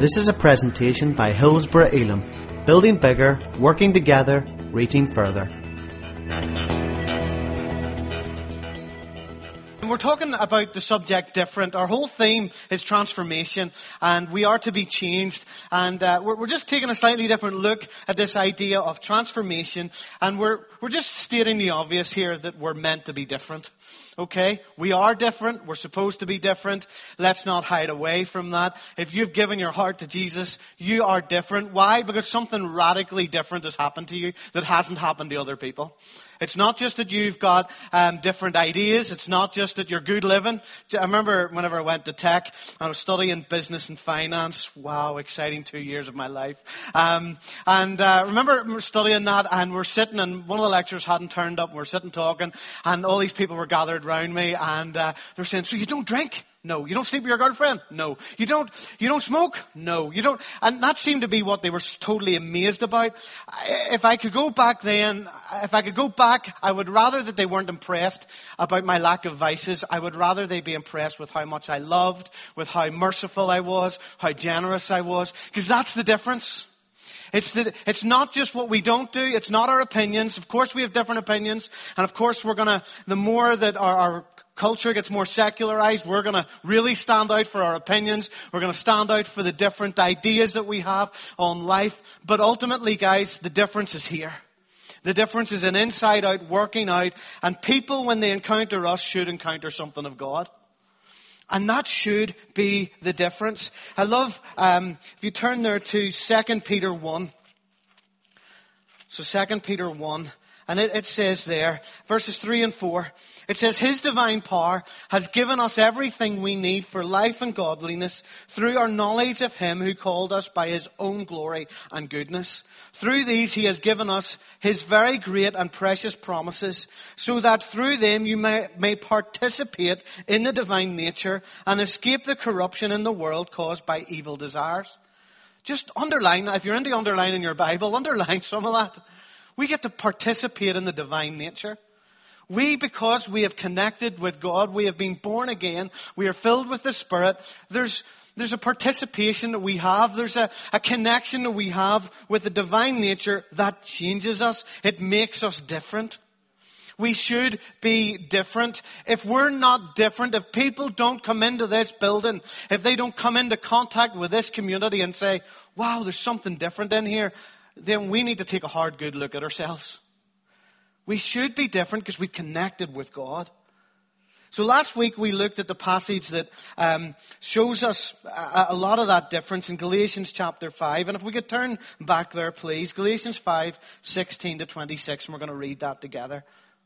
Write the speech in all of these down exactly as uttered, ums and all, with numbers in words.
This is a presentation by Hillsborough Elim, building bigger, working together, reaching further. We're talking about the subject different. Our whole theme is transformation, and we are to be changed. And uh, we're, we're just taking a slightly different look at this idea of transformation, and we're we're just stating the obvious here that we're meant to be different. Okay? We are different. We're supposed to be different. Let's not hide away from that. If you've given your heart to Jesus, you are different. Why? Because something radically different has happened to you that hasn't happened to other people. It's not just that you've got um, different ideas. It's not just that you're good living. I remember whenever I went to tech, I was studying business and finance. Wow, exciting two years of my life. Um, and uh, remember studying that, and we're sitting, and one of the lecturers hadn't turned up, and we're sitting talking, and all these people were gathered around me, and uh, they're saying, "So you don't drink?" No. You don't sleep with your girlfriend? No. You don't, you don't smoke? No. You don't, and that seemed to be what they were totally amazed about. If I could go back then, if I could go back, I would rather that they weren't impressed about my lack of vices. I would rather they be impressed with how much I loved, with how merciful I was, how generous I was. Because that's the difference. It's the, it's not just what we don't do. It's not our opinions. Of course we have different opinions. And of course we're gonna, the more that our, our culture gets more secularized, we're going to really stand out for our opinions. We're going to stand out for the different ideas that we have on life. But ultimately, guys, the difference is here. The difference is an inside out, working out. And people, when they encounter us, should encounter something of God. And that should be the difference. I love, um, if you turn there to Second Peter one. So Second Peter one. And it, it says there, verses three and four, it says, His divine power has given us everything we need for life and godliness through our knowledge of Him who called us by His own glory and goodness. Through these He has given us His very great and precious promises, so that through them you may, may participate in the divine nature and escape the corruption in the world caused by evil desires. Just underline, if you're into underlining your Bible, underline some of that. We get to participate in the divine nature. We, because we have connected with God, we have been born again, we are filled with the Spirit, there's there's a participation that we have, there's a, a connection that we have with the divine nature that changes us. It makes us different. We should be different. If we're not different, if people don't come into this building, if they don't come into contact with this community and say, wow, there's something different in here, then we need to take a hard, good look at ourselves. We should be different because we connected with God. So last week we looked at the passage that um, shows us a, a lot of that difference in Galatians chapter five. And if we could turn back there, please. Galatians five, sixteen to twenty-six, and we're going to read that together.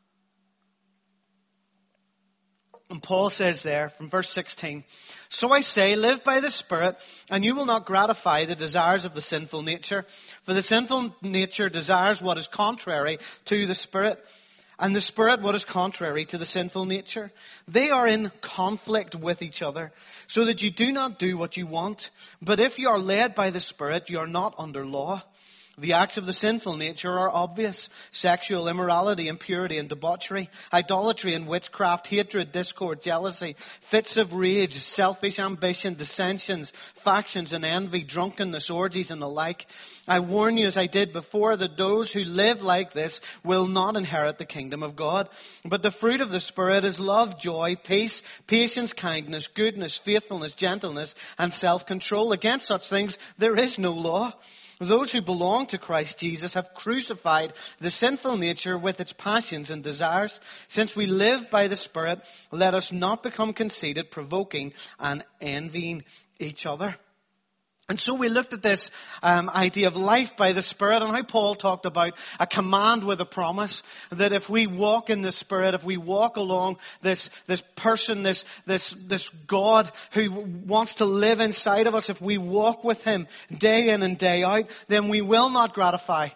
And Paul says there, from verse sixteen, So I say, live by the Spirit, and you will not gratify the desires of the sinful nature. For the sinful nature desires what is contrary to the Spirit, and the Spirit what is contrary to the sinful nature. They are in conflict with each other, so that you do not do what you want. But if you are led by the Spirit, you are not under law. The acts of the sinful nature are obvious: sexual immorality, impurity and debauchery, idolatry and witchcraft, hatred, discord, jealousy, fits of rage, selfish ambition, dissensions, factions and envy, drunkenness, orgies and the like. I warn you, as I did before, that those who live like this will not inherit the kingdom of God. But the fruit of the Spirit is love, joy, peace, patience, kindness, goodness, faithfulness, gentleness and self-control. Against such things there is no law. Those who belong to Christ Jesus have crucified the sinful nature with its passions and desires. Since we live by the Spirit, let us not become conceited, provoking and envying each other. And so we looked at this um, idea of life by the Spirit, and how Paul talked about a command with a promise, that if we walk in the Spirit, if we walk along this this person, this this this God who wants to live inside of us, if we walk with Him day in and day out, then we will not gratify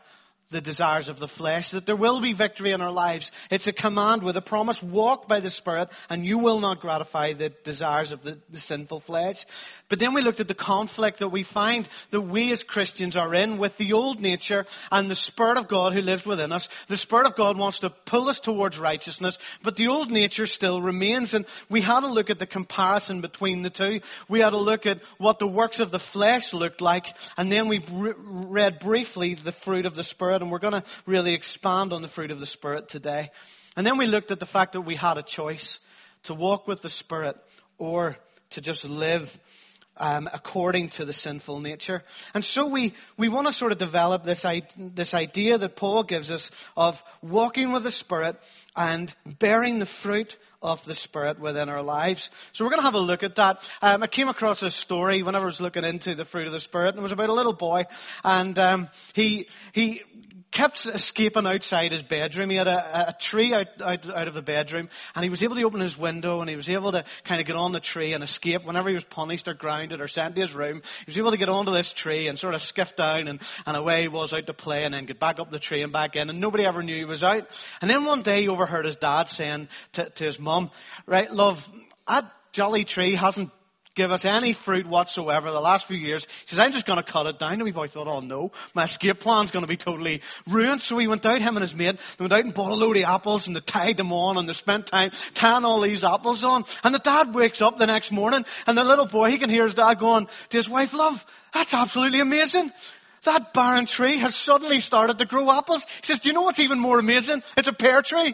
the desires of the flesh, that there will be victory in our lives. It's a command with a promise, walk by the Spirit and you will not gratify the desires of the, the sinful flesh. But then we looked at the conflict that we find that we as Christians are in with the old nature and the Spirit of God who lives within us. The Spirit of God wants to pull us towards righteousness, but the old nature still remains. And we had a look at the comparison between the two. We had a look at what the works of the flesh looked like, and then we re- read briefly the fruit of the Spirit. And we're going to really expand on the fruit of the Spirit today. And then we looked at the fact that we had a choice to walk with the Spirit or to just live um, according to the sinful nature. And so we, we want to sort of develop this, this idea that Paul gives us of walking with the Spirit and bearing the fruit of the Spirit within our lives. So we're going to have a look at that. Um, I came across a story whenever I was looking into the fruit of the Spirit, and it was about a little boy, and um, he he kept escaping outside his bedroom. He had a, a tree out, out out of the bedroom, and he was able to open his window, and he was able to kind of get on the tree and escape whenever he was punished or grounded or sent to his room. He was able to get onto this tree and sort of skiff down, and, and away he was out to play, and then get back up the tree and back in, and nobody ever knew he was out. And then one day he overheard his dad saying to, to his mum, right, love, that jolly tree hasn't give us any fruit whatsoever the last few years. He says, I'm just going to cut it down. And the wee boy thought, oh no, my escape plan's going to be totally ruined. So he went out, him and his mate, they went out and bought a load of apples and they tied them on and they spent time tying all these apples on. And the dad wakes up the next morning and the little boy, he can hear his dad going to his wife, love, that's absolutely amazing. That barren tree has suddenly started to grow apples. He says, do you know what's even more amazing? It's a pear tree.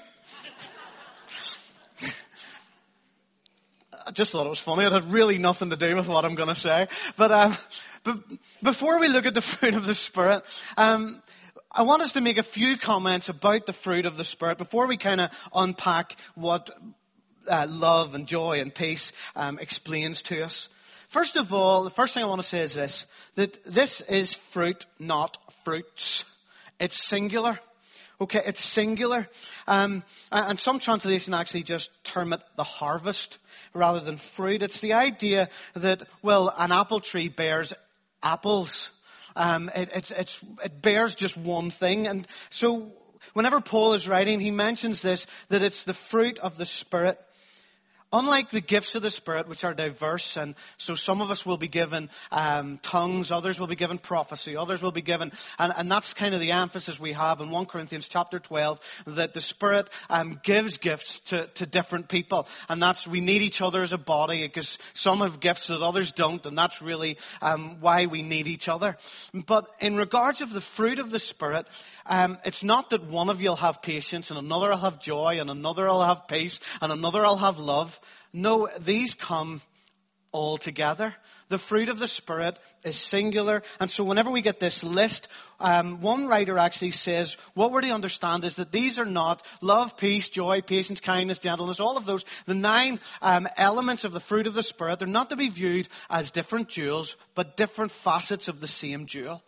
I just thought it was funny. It had really nothing to do with what I'm going to say. But, um, but before we look at the fruit of the Spirit, um, I want us to make a few comments about the fruit of the Spirit before we kind of unpack what uh, love and joy and peace um, explains to us. First of all, the first thing I want to say is this, that this is fruit, not fruits. It's singular. Okay, it's singular. Um, and some translations actually just term it the harvest rather than fruit. It's the idea that, well, an apple tree bears apples. Um, it, it's, it's, it bears just one thing. And so whenever Paul is writing, he mentions this, that it's the fruit of the Spirit. Unlike the gifts of the Spirit, which are diverse, and so some of us will be given um, tongues, others will be given prophecy, others will be given, and, and that's kind of the emphasis we have in First Corinthians chapter twelve, that the Spirit um, gives gifts to, to different people, and that's, we need each other as a body, because some have gifts that others don't, and that's really um, why we need each other. But in regards of the fruit of the Spirit, um, it's not that one of you will have patience, and another will have joy, and another will have peace, and another will have love. No, these come all together. The fruit of the Spirit is singular. And so whenever we get this list, um, one writer actually says, what we're to understand is that these are not love, peace, joy, patience, kindness, gentleness, all of those, the nine um, elements of the fruit of the Spirit, they're not to be viewed as different jewels, but different facets of the same jewel.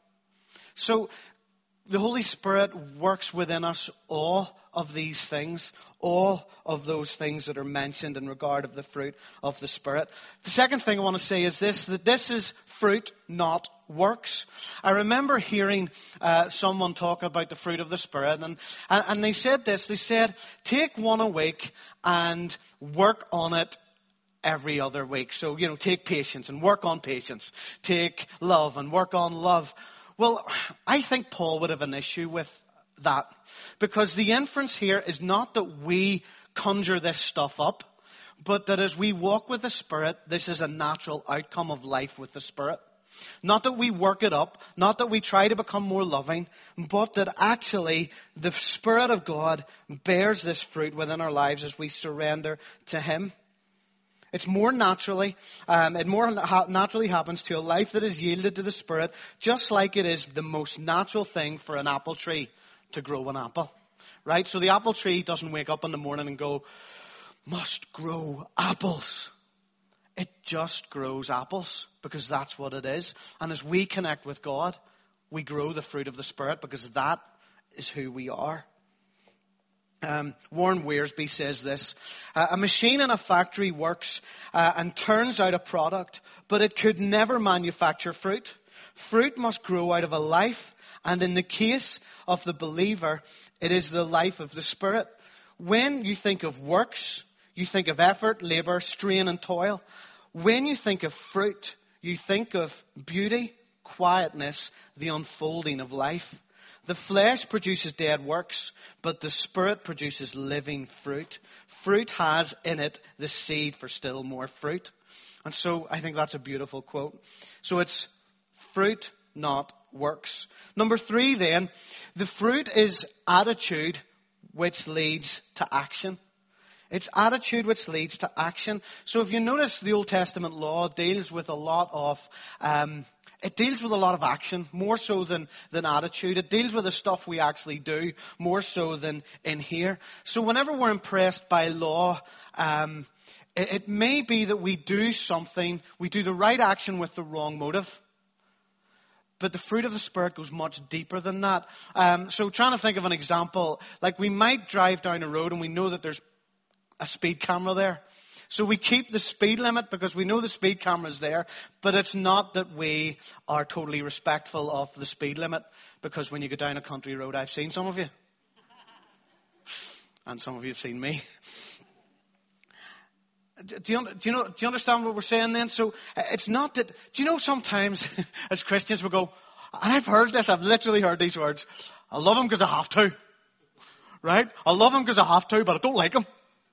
So the Holy Spirit works within us all of these things, all of those things that are mentioned in regard of the fruit of the Spirit. The second thing I want to say is this, that this is fruit, not works. I remember hearing uh, someone talk about the fruit of the Spirit, and, and, and they said this, they said, take one a week and work on it every other week. So, you know, take patience and work on patience. Take love and work on love. Well, I think Paul would have an issue with that, because the inference here is not that we conjure this stuff up, but that as we walk with the Spirit, this is a natural outcome of life with the Spirit. Not that we work it up, not that we try to become more loving, but that actually the Spirit of God bears this fruit within our lives as we surrender to Him. It's more naturally, um, it more ha- naturally happens to a life that is yielded to the Spirit, just like it is the most natural thing for an apple tree to grow an apple. Right? So the apple tree doesn't wake up in the morning and go, must grow apples. It just grows apples because that's what it is. And as we connect with God, we grow the fruit of the Spirit because that is who we are. Um, Warren Wiersbe says this, uh, a machine in a factory works uh, and turns out a product, but it could never manufacture fruit. Fruit must grow out of a life, And in the case of the believer, it is the life of the Spirit. When you think of works, you think of effort, labor, strain, and toil. When you think of fruit, you think of beauty, quietness, the unfolding of life. The flesh produces dead works, but the Spirit produces living fruit. Fruit has in it the seed for still more fruit. And so I think that's a beautiful quote. So it's fruit, not works. Number three then, the fruit is attitude which leads to action. It's attitude which leads to action. So if you notice, the Old Testament law deals with a lot of... Um, It deals with a lot of action, more so than, than attitude. It deals with the stuff we actually do, more so than in here. So whenever we're impressed by law, um, it, it may be that we do something, we do the right action with the wrong motive. But the fruit of the Spirit goes much deeper than that. Um, so trying to think of an example, like we might drive down a road and we know that there's a speed camera there. So we keep the speed limit because we know the speed camera is there, but it's not that we are totally respectful of the speed limit, because when you go down a country road, I've seen some of you. And some of you have seen me. Do you, do you know, do you understand what we're saying then? So it's not that, do you know sometimes as Christians we go, and I've heard this, I've literally heard these words, I love him because I have to. Right? I love him because I have to, but I don't like him.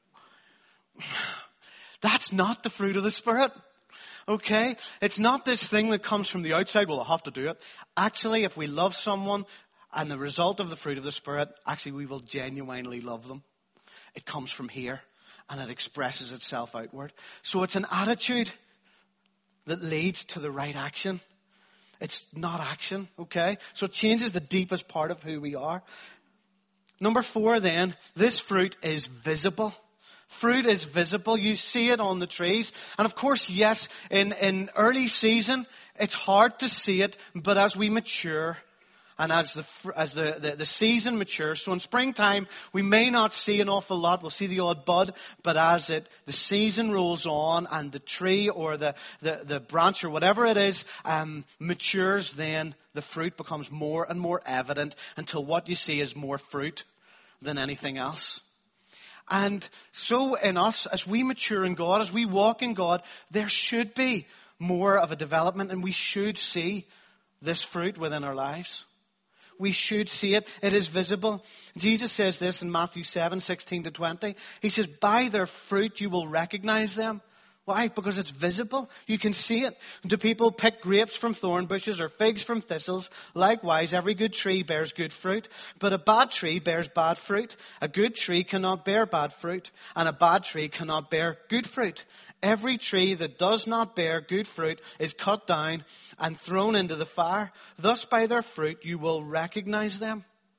That's not the fruit of the Spirit. Okay? It's not this thing that comes from the outside, well, I have to do it. Actually, if we love someone and the result of the fruit of the Spirit, actually we will genuinely love them. It comes from here and it expresses itself outward. So it's an attitude that leads to the right action. It's not action, okay? So it changes the deepest part of who we are. Number four then, this fruit is visible. Fruit is visible. You see it on the trees. And of course, yes, in, in early season, it's hard to see it. But as we mature and as the as the, the, the season matures, so in springtime, we may not see an awful lot. We'll see the odd bud. But as it the season rolls on and the tree or the, the, the branch or whatever it is um, matures, then the fruit becomes more and more evident until what you see is more fruit than anything else. And so in us, as we mature in God, as we walk in God, there should be more of a development, and we should see this fruit within our lives. We should see it. It is visible. Jesus says this in Matthew seven, sixteen to twenty. He says, by their fruit you will recognize them. Why? Because it's visible. You can see it. Do people pick grapes from thorn bushes or figs from thistles? Likewise, every good tree bears good fruit, but a bad tree bears bad fruit. A good tree cannot bear bad fruit, and a bad tree cannot bear good fruit. Every tree that does not bear good fruit is cut down and thrown into the fire. Thus by their fruit you will recognize them.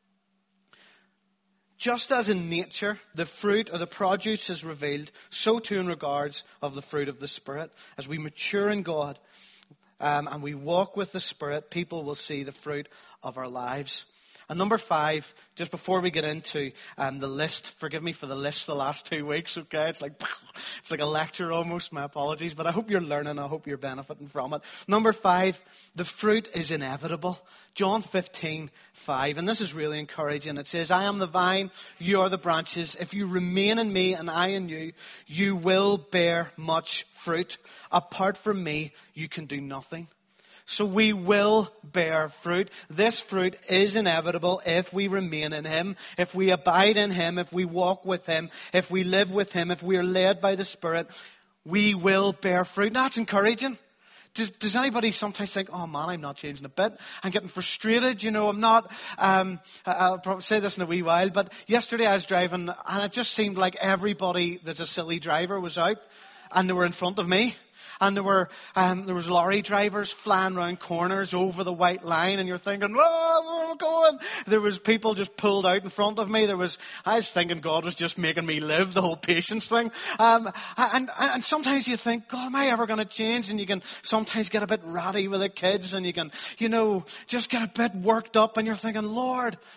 Just as in nature, the fruit or the produce is revealed, so too in regards of the fruit of the Spirit. As we mature in God um, and we walk with the Spirit, people will see the fruit of our lives. And number five, just before we get into um, the list, forgive me for the list the last two weeks, okay? It's like it's like a lecture almost, my apologies, but I hope you're learning, I hope you're benefiting from it. Number five, the fruit is inevitable. John fifteen, five, and this is really encouraging. It says, I am the vine, you are the branches. If you remain in me and I in you, you will bear much fruit. Apart from me, you can do nothing. So we will bear fruit. This fruit is inevitable if we remain in Him, if we abide in Him, if we walk with Him, if we live with Him, if we are led by the Spirit, we will bear fruit. Now, that's encouraging. Does, does anybody sometimes think, oh man, I'm not changing a bit. I'm getting frustrated, you know, I'm not, um, I'll probably say this in a wee while, but yesterday I was driving and it just seemed like everybody that's a silly driver was out and they were in front of me. And there were um, there was lorry drivers flying around corners over the white line, and you're thinking, "Oh, where am I going?" There was people just pulled out in front of me. There was I was thinking God was just making me live the whole patience thing. Um, and and sometimes you think, God, am I ever going to change? And you can sometimes get a bit ratty with the kids, and you can, you know, just get a bit worked up, and you're thinking, Lord,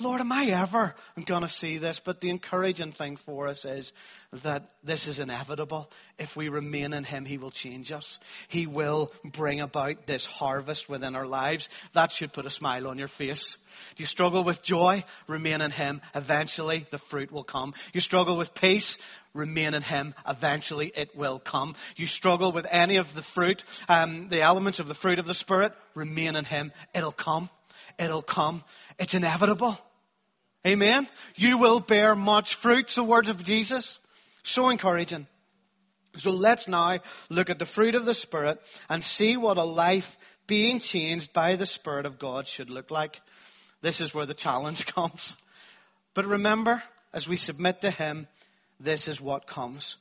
Lord, am I ever going to see this? But the encouraging thing for us is that this is inevitable. If we remain in Him, He will change us. He will bring about this harvest within our lives. That should put a smile on your face. Do you struggle with joy? Remain in Him. Eventually, the fruit will come. You struggle with peace? Remain in Him. Eventually, it will come. You struggle with any of the fruit, um, the elements of the fruit of the Spirit? Remain in Him. It'll come. It'll come. It's inevitable. Amen. You will bear much fruit, the words of Jesus. So encouraging. So let's now look at the fruit of the Spirit and see what a life being changed by the Spirit of God should look like. This is where the challenge comes. But remember, as we submit to Him, this is what comes.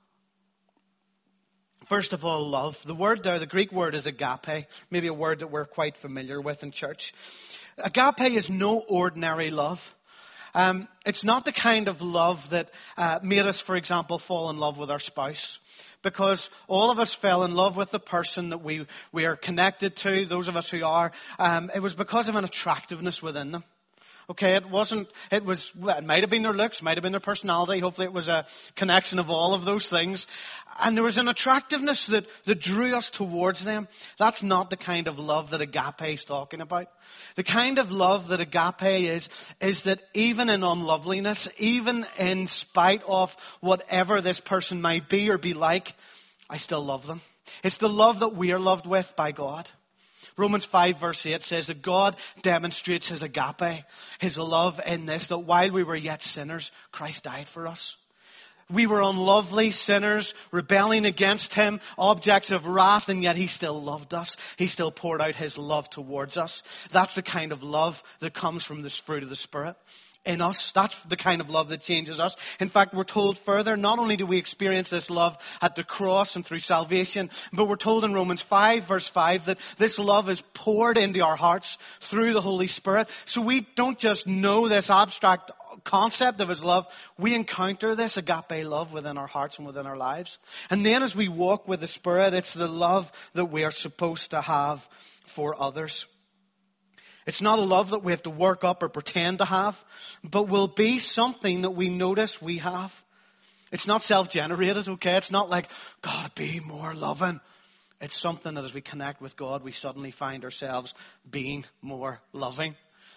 First of all, love. The word there, the Greek word is agape, maybe a word that we're quite familiar with in church. Agape is no ordinary love. Um, it's not the kind of love that uh, made us, for example, fall in love with our spouse. Because all of us fell in love with the person that we, we are connected to, those of us who are. Um, it was because of an attractiveness within them. Okay, it wasn't, it was, well, it might have been their looks, might have been their personality. Hopefully it was a connection of all of those things. And there was an attractiveness that, that drew us towards them. That's not the kind of love that agape is talking about. The kind of love that agape is, is that even in unloveliness, even in spite of whatever this person might be or be like, I still love them. It's the love that we are loved with by God. Romans five verse eight says that God demonstrates His agape, His love in this, that while we were yet sinners, Christ died for us. We were unlovely sinners, rebelling against Him, objects of wrath, and yet He still loved us. He still poured out His love towards us. That's the kind of love that comes from this fruit of the Spirit in us. That's the kind of love that changes us. In fact, we're told further, not only do we experience this love at the cross and through salvation, but we're told in Romans five verse five that this love is poured into our hearts through the Holy Spirit. So we don't just know this abstract concept of His love, we encounter this agape love within our hearts and within our lives. And then as we walk with the Spirit, it's the love that we are supposed to have for others. It's not a love that we have to work up or pretend to have, but will be something that we notice we have. It's not self-generated, okay? It's not like, God, be more loving. It's something that as we connect with God, we suddenly find ourselves being more loving.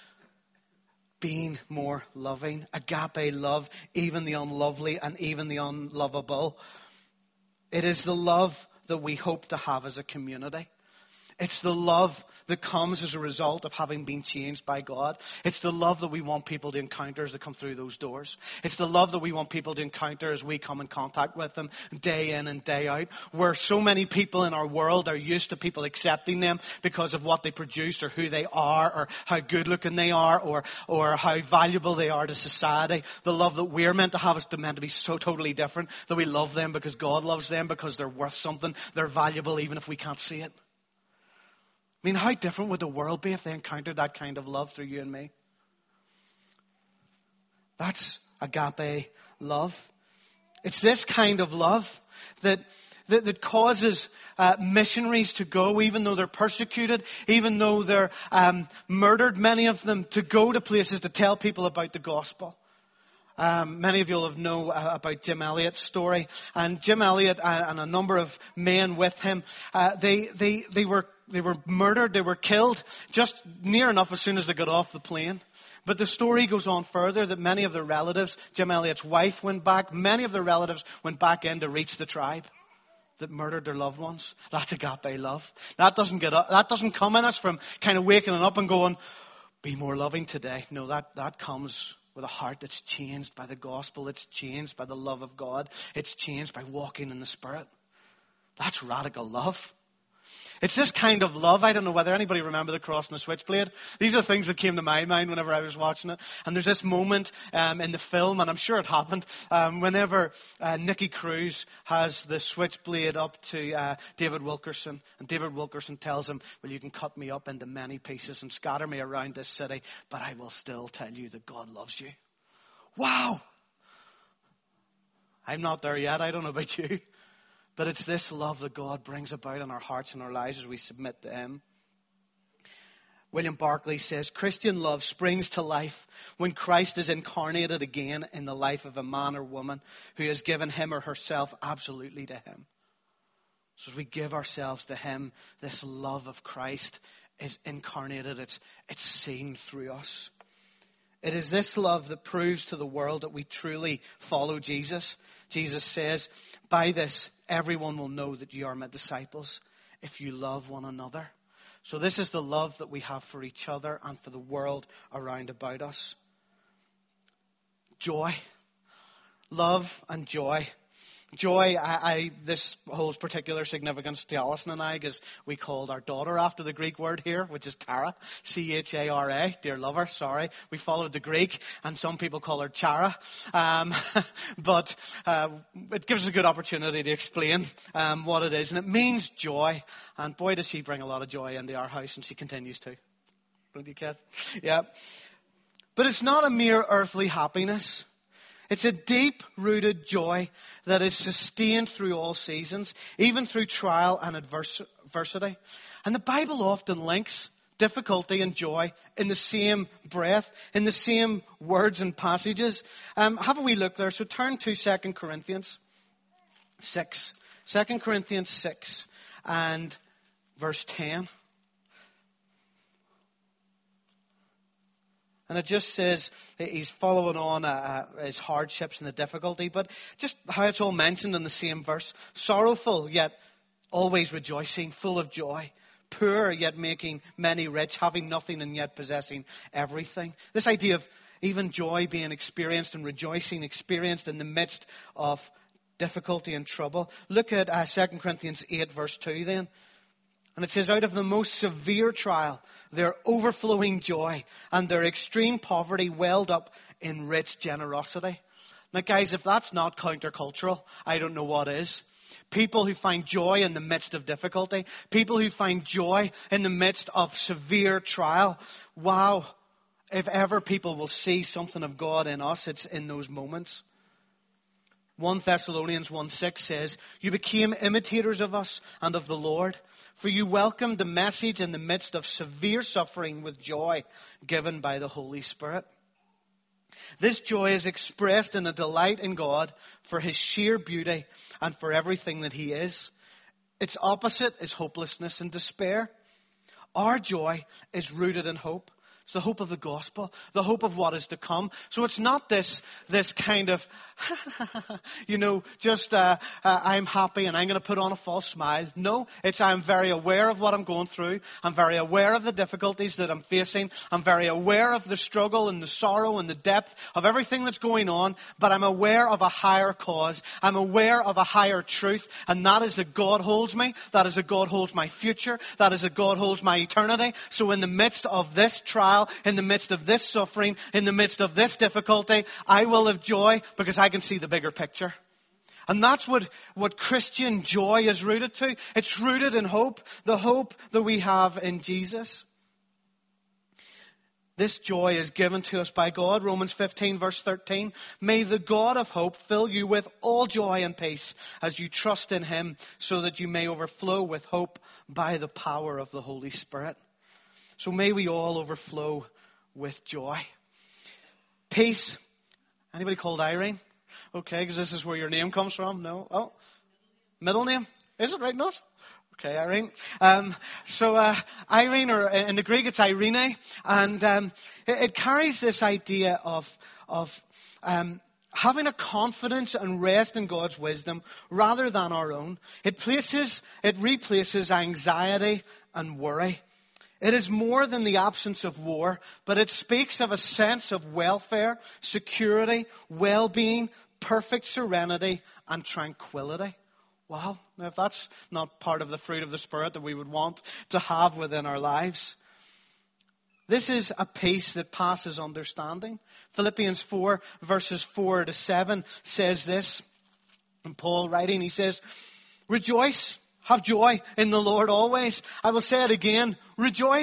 Being more loving. Agape love, even the unlovely and even the unlovable. It is the love that we hope to have as a community. It's the love that comes as a result of having been changed by God. It's the love that we want people to encounter as they come through those doors. It's the love that we want people to encounter as we come in contact with them day in and day out. Where so many people in our world are used to people accepting them because of what they produce or who they are or how good looking they are or, or how valuable they are to society. The love that we're meant to have is meant to be so totally different. That we love them because God loves them, because they're worth something. They're valuable even if we can't see it. I mean, how different would the world be if they encountered that kind of love through you and me? That's agape love. It's this kind of love that that, that causes uh, missionaries to go, even though they're persecuted, even though they're um, murdered, many of them, to go to places to tell people about the gospel. Um, many of you will have know uh, about Jim Elliot's story, and Jim Elliot and, and a number of men with him, uh, they they they were they were murdered, they were killed just near enough as soon as they got off the plane. But the story goes on further that many of their relatives, Jim Elliot's wife went back, many of their relatives went back in to reach the tribe that murdered their loved ones. That's agape love. That doesn't get up, that doesn't come in us from kind of waking up and going, be more loving today. No, that that comes with a heart that's changed by the gospel. It's changed by the love of God. It's changed by walking in the Spirit. That's radical love. It's this kind of love. I don't know whether anybody remember the cross and the switchblade. These are things that came to my mind whenever I was watching it. And there's this moment um, in the film, and I'm sure it happened, um, whenever uh, Nicky Cruz has the switchblade up to uh, David Wilkerson. And David Wilkerson tells him, well, you can cut me up into many pieces and scatter me around this city, but I will still tell you that God loves you. Wow! I'm not there yet. I don't know about you. But it's this love that God brings about in our hearts and our lives as we submit to Him. William Barclay says, Christian love springs to life when Christ is incarnated again in the life of a man or woman who has given him or herself absolutely to him. So as we give ourselves to him, this love of Christ is incarnated. It's, it's seen through us. It is this love that proves to the world that we truly follow Jesus. Jesus says, by this, everyone will know that you are my disciples if you love one another. So this is the love that we have for each other and for the world around about us. Joy. Love and joy. Joy, I, I, this holds particular significance to Alison and I, because we called our daughter after the Greek word here, which is Chara, C H A R A, dear lover, sorry. We followed the Greek, and some people call her Chara. Um, but uh, it gives us a good opportunity to explain um, what it is. And it means joy. And boy, does she bring a lot of joy into our house, and she continues to. Don't you, kid? Yeah. But it's not a mere earthly happiness. It's a deep-rooted joy that is sustained through all seasons, even through trial and adversity. And the Bible often links difficulty and joy in the same breath, in the same words and passages. Um, have a wee look there. So turn to Second Corinthians six. Second Corinthians six and verse ten. And it just says he's following on uh, his hardships and the difficulty, but just how it's all mentioned in the same verse. Sorrowful, yet always rejoicing, full of joy. Poor, yet making many rich, having nothing and yet possessing everything. This idea of even joy being experienced and rejoicing experienced in the midst of difficulty and trouble. Look at uh, Second Corinthians eight, verse two then. And it says, out of the most severe trial, their overflowing joy and their extreme poverty welled up in rich generosity. Now, guys, if that's not countercultural, I don't know what is. People who find joy in the midst of difficulty. People who find joy in the midst of severe trial. Wow. If ever people will see something of God in us, it's in those moments. First Thessalonians one six says, you became imitators of us and of the Lord, for you welcomed the message in the midst of severe suffering with joy given by the Holy Spirit. This joy is expressed in a delight in God for his sheer beauty and for everything that he is. Its opposite is hopelessness and despair. Our joy is rooted in hope. It's the hope of the gospel, the hope of what is to come. So it's not this this kind of, you know, just uh, uh, I'm happy and I'm going to put on a false smile. No, it's I'm very aware of what I'm going through. I'm very aware of the difficulties that I'm facing. I'm very aware of the struggle and the sorrow and the depth of everything that's going on. But I'm aware of a higher cause. I'm aware of a higher truth. And that is that God holds me. That is that God holds my future. That is that God holds my eternity. So in the midst of this trial, in the midst of this suffering, in the midst of this difficulty, I will have joy because I can see the bigger picture. And that's what, what Christian joy is rooted to. It's rooted in hope, the hope that we have in Jesus. This joy is given to us by God. Romans fifteen verse thirteen. May the God of hope fill you with all joy and peace as you trust in him, so that you may overflow with hope by the power of the Holy Spirit. So may we all overflow with joy. Peace. Anybody called Irene? Okay, because this is where your name comes from. No? Oh, middle name? Is it right, not? Okay, Irene. Um, so uh, Irene, or in the Greek it's Irene, and um, it, it carries this idea of of um, having a confidence and rest in God's wisdom rather than our own. It places, it replaces anxiety and worry. It is more than the absence of war, but it speaks of a sense of welfare, security, well-being, perfect serenity, and tranquility. Wow, now if that's not part of the fruit of the Spirit that we would want to have within our lives. This is a peace that passes understanding. Philippians four, verses four to seven says this. And Paul writing, he says, rejoice. Have joy in the Lord always. I will say it again. Rejoice.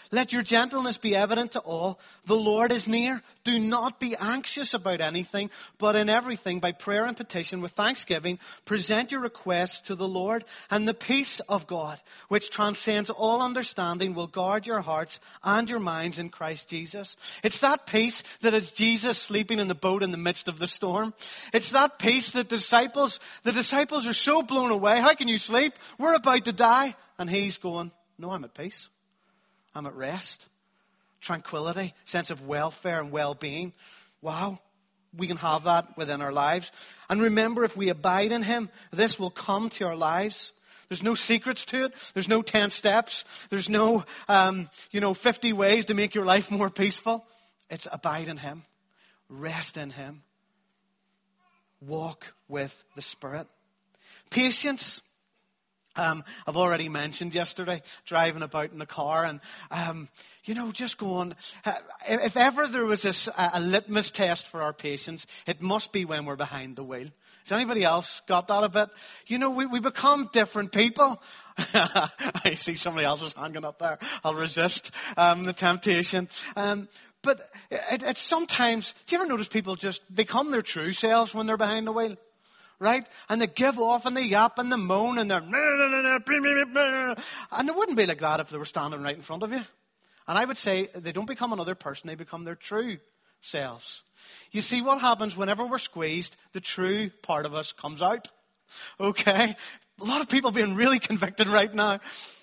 Let your gentleness be evident to all. The Lord is near. Do not be anxious about anything, but in everything, by prayer and petition, with thanksgiving, present your requests to the Lord. And the peace of God, which transcends all understanding, will guard your hearts and your minds in Christ Jesus. It's that peace that is Jesus sleeping in the boat in the midst of the storm. It's that peace that disciples, the disciples are so blown away. How can you sleep? We're about to die. And he's going, no, I'm at peace. I'm at rest, tranquility, sense of welfare and well-being. Wow, we can have that within our lives. And remember, if we abide in him, this will come to our lives. There's no secrets to it. There's no ten steps. There's no, um, you know, fifty ways to make your life more peaceful. It's abide in him. Rest in him. Walk with the Spirit. Patience. Um, I've already mentioned yesterday, driving about in the car and, um, you know, just going, uh, if ever there was a, a litmus test for our patience, it must be when we're behind the wheel. Has anybody else got that a bit? You know, we, we become different people. I see somebody else is hanging up there. I'll resist um, the temptation. Um, but it, it's sometimes, do you ever notice people just become their true selves when they're behind the wheel? Right? And they give off and they yap and they moan and they're and they wouldn't be like that if they were standing right in front of you. And I would say they don't become another person, they become their true selves. You see, what happens whenever we're squeezed, the true part of us comes out. Okay? A lot of people being really convicted right now.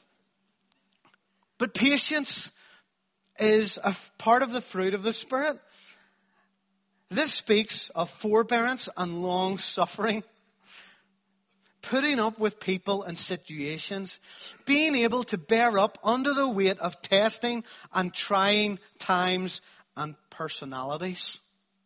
But patience is a part of the fruit of the Spirit. This speaks of forbearance and long suffering, putting up with people and situations, being able to bear up under the weight of testing and trying times and personalities.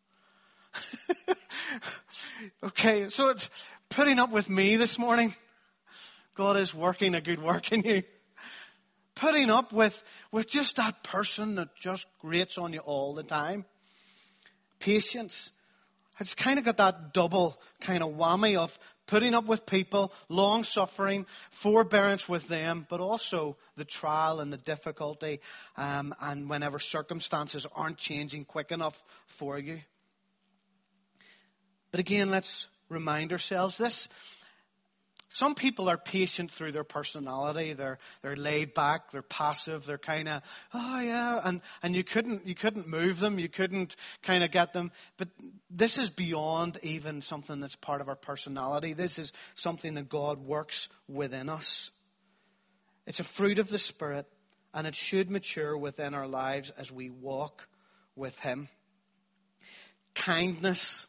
Okay, so it's putting up with me this morning. God is working a good work in you. Putting up with, with just that person that just grates on you all the time. Patience. It's kind of got that double kind of whammy of putting up with people, long suffering, forbearance with them, but also the trial and the difficulty, um, and whenever circumstances aren't changing quick enough for you. But again, let's remind ourselves this. Some people are patient through their personality. They're they're laid back. They're passive. They're kind of, oh yeah, and and you couldn't you couldn't move them. You couldn't kind of get them. But this is beyond even something that's part of our personality. This is something that God works within us. It's a fruit of the Spirit, and it should mature within our lives as we walk with Him. Kindness.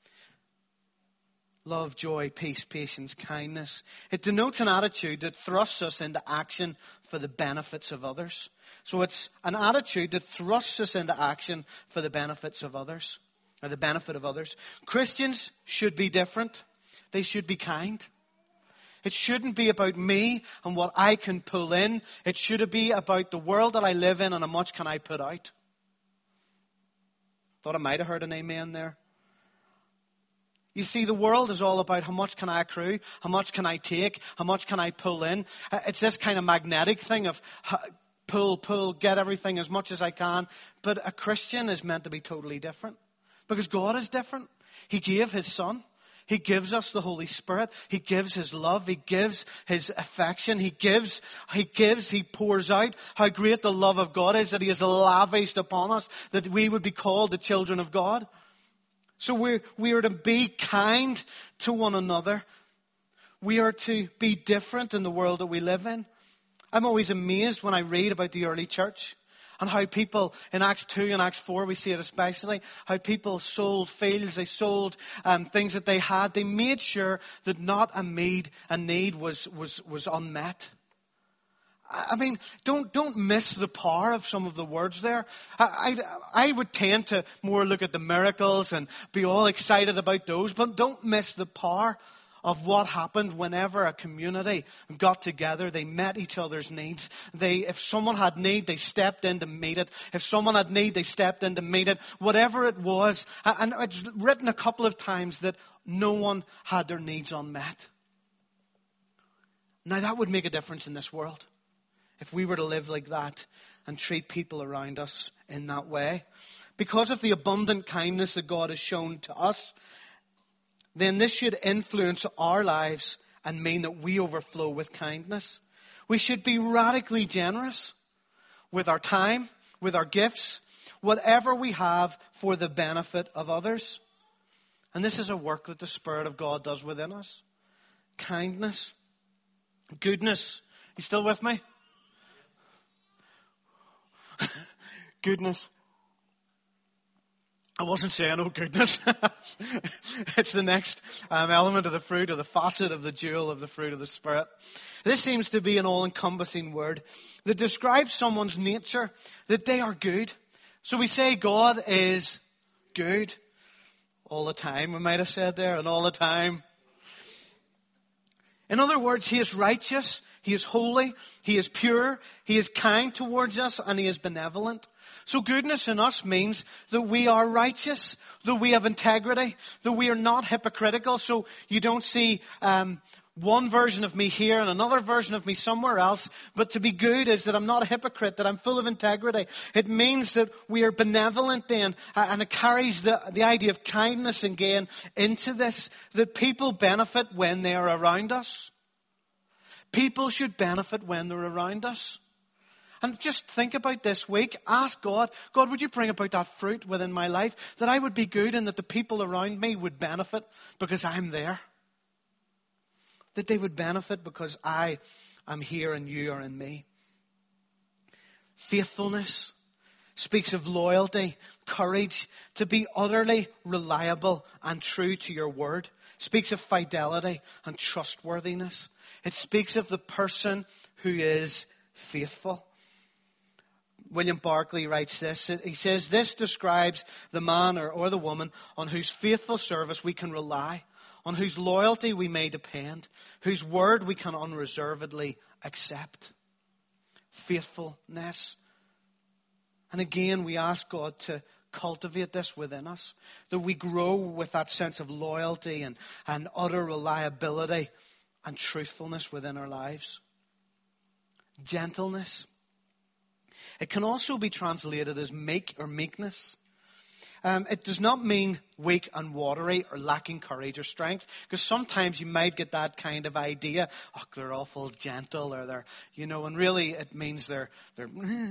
Love, joy, peace, patience, kindness. It denotes an attitude that thrusts us into action for the benefits of others. So it's an attitude that thrusts us into action for the benefits of others, or the benefit of others. Christians should be different. They should be kind. It shouldn't be about me and what I can pull in. It should be about the world that I live in and how much can I put out. Thought I might have heard an amen there. You see, the world is all about how much can I accrue, how much can I take, how much can I pull in. It's this kind of magnetic thing of pull, pull, get everything as much as I can. But a Christian is meant to be totally different because God is different. He gave His Son. He gives us the Holy Spirit. He gives His love. He gives His affection. He gives, He gives, He pours out how great the love of God is that He has lavished upon us, that we would be called the children of God. So we're, we are to be kind to one another. We are to be different in the world that we live in. I'm always amazed when I read about the early church and how people, in Acts two and Acts four, we see it especially, how people sold fields, they sold um, things that they had. They made sure that not a need, a need was, was, was unmet. I mean, don't don't miss the power of some of the words there. I, I I would tend to more look at the miracles and be all excited about those, but don't miss the power of what happened whenever a community got together. They met each other's needs. They, if someone had need, they stepped in to meet it. If someone had need, they stepped in to meet it. Whatever it was, and it's written a couple of times that no one had their needs unmet. Now that would make a difference in this world. if we were to live like that and treat people around us in that way. Because of the abundant kindness that God has shown to us, then this should influence our lives and mean that we overflow with kindness. We should be radically generous with our time, with our gifts, whatever we have for the benefit of others. And this is a work that the Spirit of God does within us. Kindness. Goodness. You still with me? Goodness. I wasn't saying, oh goodness. It's the next um, element of the fruit, or the facet of the jewel of the fruit of the Spirit. This seems to be an all-encompassing word that describes someone's nature, that they are good. So we say God is good all the time, we might have said there, and all the time. In other words, He is righteous, He is holy, He is pure, He is kind towards us, and He is benevolent. So goodness in us means that we are righteous, that we have integrity, that we are not hypocritical. So you don't see um, one version of me here and another version of me somewhere else. But to be good is that I'm not a hypocrite, that I'm full of integrity. It means that we are benevolent then, and it carries the, the idea of kindness again into this, that people benefit when they are around us. People should benefit when they're around us. And just think about this week. Ask God, God, would you bring about that fruit within my life, that I would be good and that the people around me would benefit because I'm there. That they would benefit because I am here and you are in me. Faithfulness speaks of loyalty, courage, to be utterly reliable and true to your word. Speaks of fidelity and trustworthiness. It speaks of the person who is faithful. William Barclay writes this. He says, this describes the man or, or the woman on whose faithful service we can rely, on whose loyalty we may depend, whose word we can unreservedly accept. Faithfulness. And again, we ask God to cultivate this within us, that we grow with that sense of loyalty and, and utter reliability and truthfulness within our lives. Gentleness. It can also be translated as meek or meekness. Um, it does not mean weak and watery or lacking courage or strength, because sometimes you might get that kind of idea. Oh, they're awful gentle, or they're, you know, and really it means they're, they're.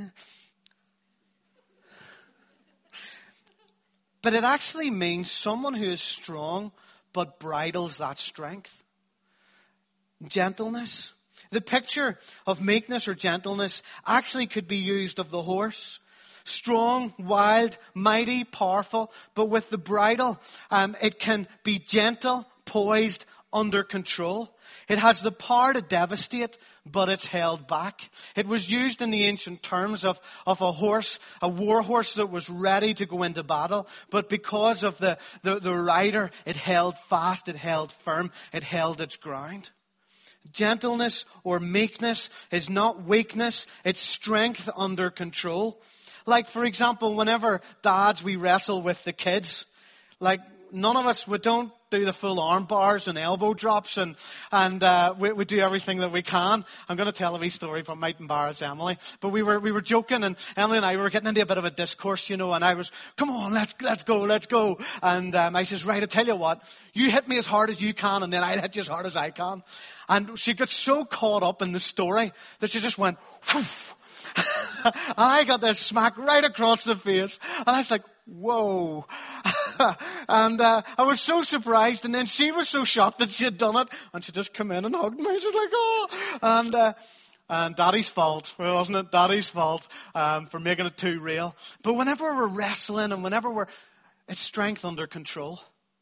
But it actually means someone who is strong but bridles that strength. Gentleness. The picture of meekness or gentleness actually could be used of the horse. Strong, wild, mighty, powerful, but with the bridle, um, it can be gentle, poised, under control. It has the power to devastate, but it's held back. It was used in the ancient terms of, of a horse, a war horse that was ready to go into battle, but because of the, the, the rider, it held fast, it held firm, it held its ground. Gentleness or meekness is not weakness, it's strength under control. Like, for example, whenever dads, we wrestle with the kids, like, none of us, we don't do the full arm bars and elbow drops, and, and uh, we, we do everything that we can. I'm going to tell a wee story, but might embarrass Emily. But we were we were joking, and Emily and I were getting into a bit of a discourse, you know, and I was, come on, let's let's go, let's go. And um, I says, right, I tell you what, you hit me as hard as you can, and then I'll hit you as hard as I can. And she got so caught up in the story that she just went, whoosh. And I got this smack right across the face. And I was like, whoa. And uh, I was so surprised. And then she was so shocked that she had done it. And she just came in and hugged me. She was like, oh. And, uh, and Daddy's fault, well, wasn't it? Daddy's fault um, for making it too real. But whenever we're wrestling and whenever we're, it's strength under control.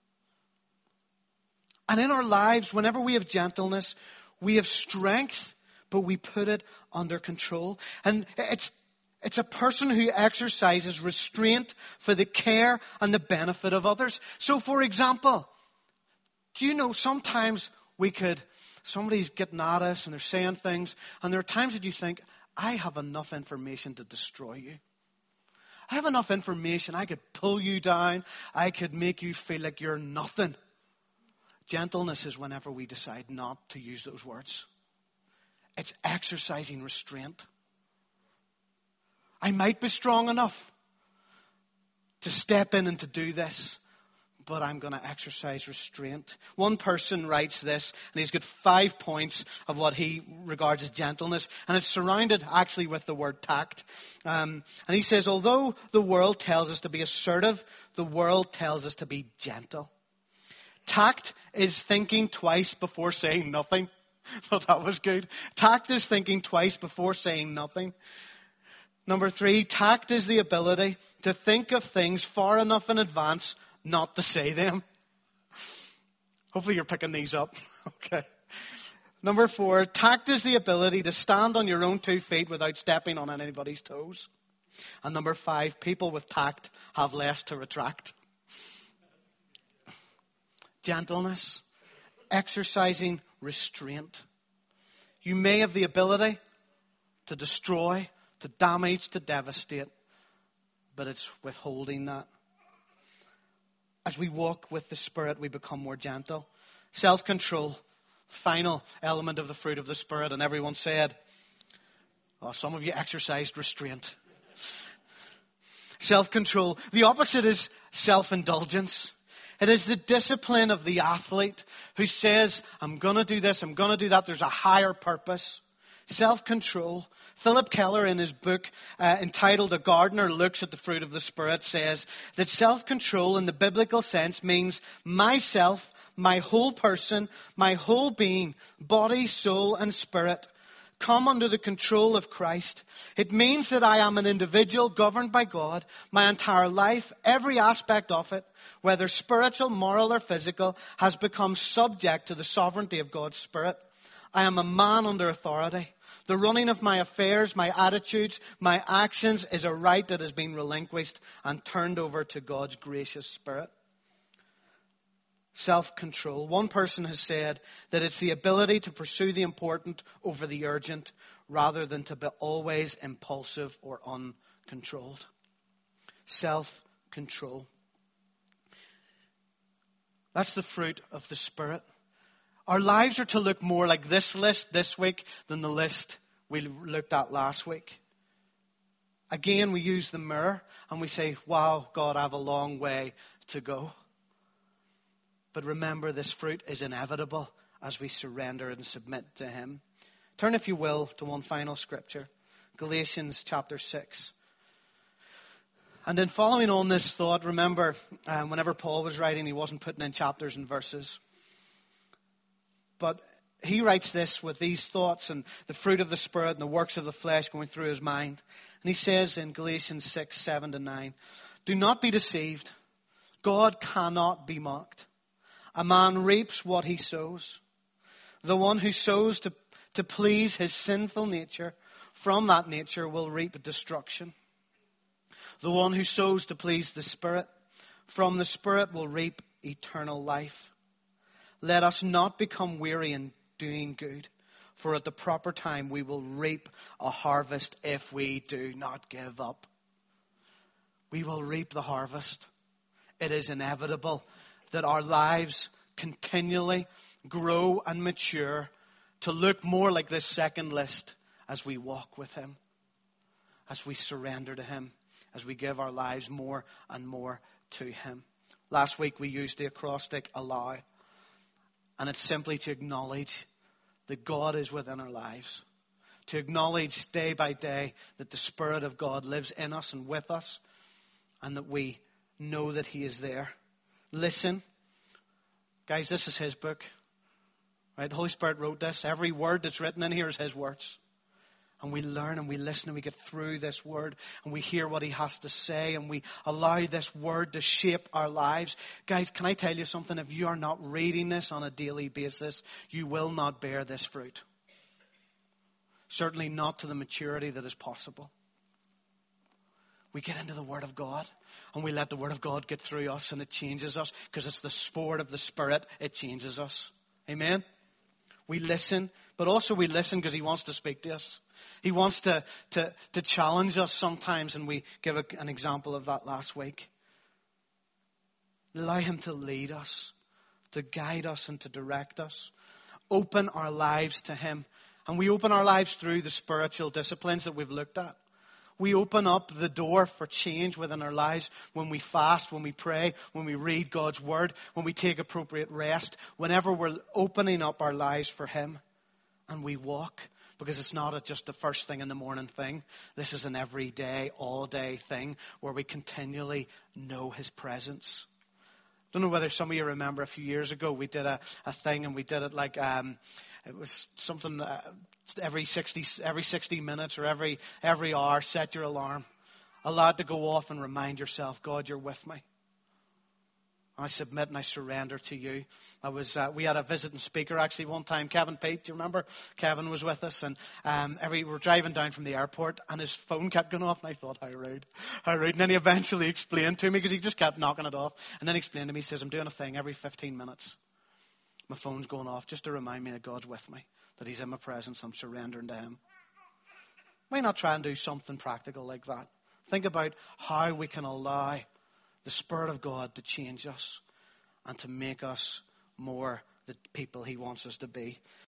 And in our lives, whenever we have gentleness, we have strength, but we put it under control. And it's it's a person who exercises restraint for the care and the benefit of others. So, for example, do you know sometimes we could, somebody's getting at us and they're saying things, and there are times that you think, I have enough information to destroy you. I have enough information, I could pull you down, I could make you feel like you're nothing. Gentleness is whenever we decide not to use those words. It's exercising restraint. I might be strong enough to step in and to do this, but I'm going to exercise restraint. One person writes this, and he's got five points of what he regards as gentleness, and it's surrounded actually with the word tact. Um, and he says, although the world tells us to be assertive, the world tells us to be gentle. Tact is thinking twice before saying nothing. I thought that was good. Tact is thinking twice before saying nothing. Number three, tact is the ability to think of things far enough in advance not to say them. Hopefully you're picking these up. Okay. Number four, tact is the ability to stand on your own two feet without stepping on anybody's toes. And number five, people with tact have less to retract. Gentleness, exercising restraint. You may have the ability to destroy, to damage, to devastate, but it's withholding that. As we walk with the Spirit, we become more gentle. Self-control, final element of the fruit of the Spirit. And everyone said, oh, some of you exercised restraint. Self-control. The opposite is self-indulgence. It is the discipline of the athlete who says, I'm going to do this, I'm going to do that. There's a higher purpose. Self-control. Philip Keller, in his book uh, entitled A Gardener Looks at the Fruit of the Spirit, says that self-control in the biblical sense means myself, my whole person, my whole being, body, soul, and spirit, come under the control of Christ. It means that I am an individual governed by God. My entire life, every aspect of it, whether spiritual, moral, or physical, has become subject to the sovereignty of God's Spirit. I am a man under authority. The running of my affairs, my attitudes, my actions is a right that has been relinquished and turned over to God's gracious Spirit. Self-control. One person has said that it's the ability to pursue the important over the urgent rather than to be always impulsive or uncontrolled. Self-control. That's the fruit of the Spirit. Our lives are to look more like this list this week than the list we looked at last week. Again, we use the mirror and we say, wow, God, I have a long way to go. But remember, this fruit is inevitable as we surrender and submit to Him. Turn, if you will, to one final scripture. Galatians chapter six. And in following on this thought, remember, um, whenever Paul was writing, he wasn't putting in chapters and verses. But he writes this with these thoughts and the fruit of the Spirit and the works of the flesh going through his mind. And he says in Galatians six, seven to nine, do not be deceived. God cannot be mocked. A man reaps what he sows. The one who sows to, to please his sinful nature, from that nature will reap destruction. The one who sows to please the Spirit, from the Spirit will reap eternal life. Let us not become weary in doing good, for at the proper time we will reap a harvest if we do not give up. We will reap the harvest. It is inevitable that our lives continually grow and mature to look more like this second list as we walk with Him, as we surrender to Him, as we give our lives more and more to Him. Last week we used the acrostic allow. And it's simply to acknowledge that God is within our lives. To acknowledge day by day that the Spirit of God lives in us and with us. And that we know that He is there. Listen. Guys, this is His book. Right? The Holy Spirit wrote this. Every word that's written in here is His words. And we learn and we listen and we get through this word and we hear what He has to say and we allow this word to shape our lives. Guys, can I tell you something? If you are not reading this on a daily basis, you will not bear this fruit. Certainly not to the maturity that is possible. We get into the Word of God and we let the Word of God get through us and it changes us because it's the sword of the Spirit. It changes us. Amen? We listen, but also we listen because He wants to speak to us. He wants to, to, to challenge us sometimes, and we give a, an example of that last week. Allow Him to lead us, to guide us and to direct us. Open our lives to Him And we open our lives through the spiritual disciplines that we've looked at. We open up the door for change within our lives when we fast, when we pray, when we read God's Word, when we take appropriate rest, whenever we're opening up our lives for Him. And we walk, because it's not a, just the first thing in the morning thing. This is an everyday, all-day thing where we continually know His presence. I don't know whether some of you remember a few years ago we did a, a thing and we did it like, um, it was something uh, every sixty every sixty minutes or every every hour, set your alarm. Allowed to go off and remind yourself, God, you're with me. I submit and I surrender to you. I was, uh, we had a visiting speaker actually one time, Kevin Pate, do you remember? Kevin was with us, and um, every, we were driving down from the airport, and his phone kept going off, and I thought, how rude, how rude. And then he eventually explained to me, because he just kept knocking it off, and then he explained to me, he says, I'm doing a thing every fifteen minutes. My phone's going off just to remind me that God's with me, that He's in my presence, I'm surrendering to Him. Why not try and do something practical like that? Think about how we can allow the Spirit of God to change us and to make us more the people He wants us to be.